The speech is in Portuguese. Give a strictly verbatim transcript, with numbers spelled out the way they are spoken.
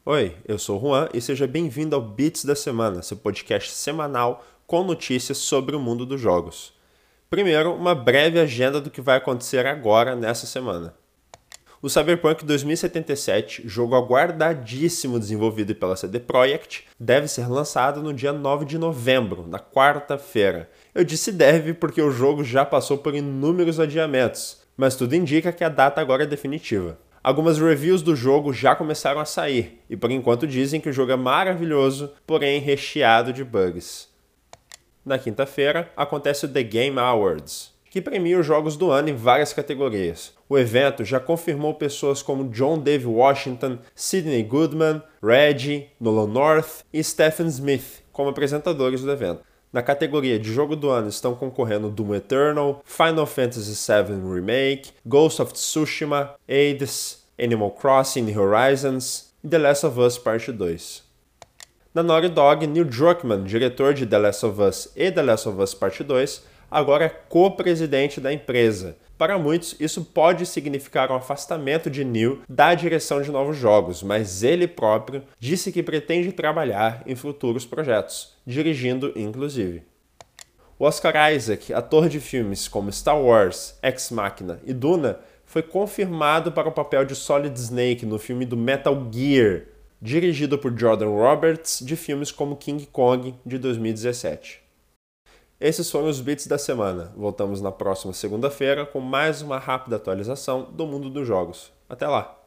Oi, eu sou o Juan e seja bem-vindo ao Beats da Semana, seu podcast semanal com notícias sobre o mundo dos jogos. Primeiro, uma breve agenda do que vai acontecer agora nessa semana. O Cyberpunk dois mil e setenta e sete, jogo aguardadíssimo desenvolvido pela C D Projekt, deve ser lançado no dia nove de novembro, na quarta-feira. Eu disse deve porque o jogo já passou por inúmeros adiamentos, mas tudo indica que a data agora é definitiva. Algumas reviews do jogo já começaram a sair, e por enquanto dizem que o jogo é maravilhoso, porém recheado de bugs. Na quinta-feira, acontece o The Game Awards, que premia os jogos do ano em várias categorias. O evento já confirmou pessoas como John Dave Washington, Sidney Goodman, Reggie, Nolan North e Stephen Smith como apresentadores do evento. Na categoria de jogo do ano estão concorrendo Doom Eternal, Final Fantasy sete Remake, Ghost of Tsushima, Hades, Animal Crossing New Horizons e The Last of Us Parte dois. Na Naughty Dog, Neil Druckmann, diretor de The Last of Us e The Last of Us Parte dois, agora é co-presidente da empresa. Para muitos, isso pode significar um afastamento de Neil da direção de novos jogos, mas ele próprio disse que pretende trabalhar em futuros projetos, dirigindo inclusive. O Oscar Isaac, ator de filmes como Star Wars, Ex Machina e Duna, foi confirmado para o papel de Solid Snake no filme do Metal Gear, dirigido por Jordan Roberts, de filmes como King Kong, de dois mil e dezessete. Esses foram os Beats da semana. Voltamos na próxima segunda-feira com mais uma rápida atualização do mundo dos jogos. Até lá!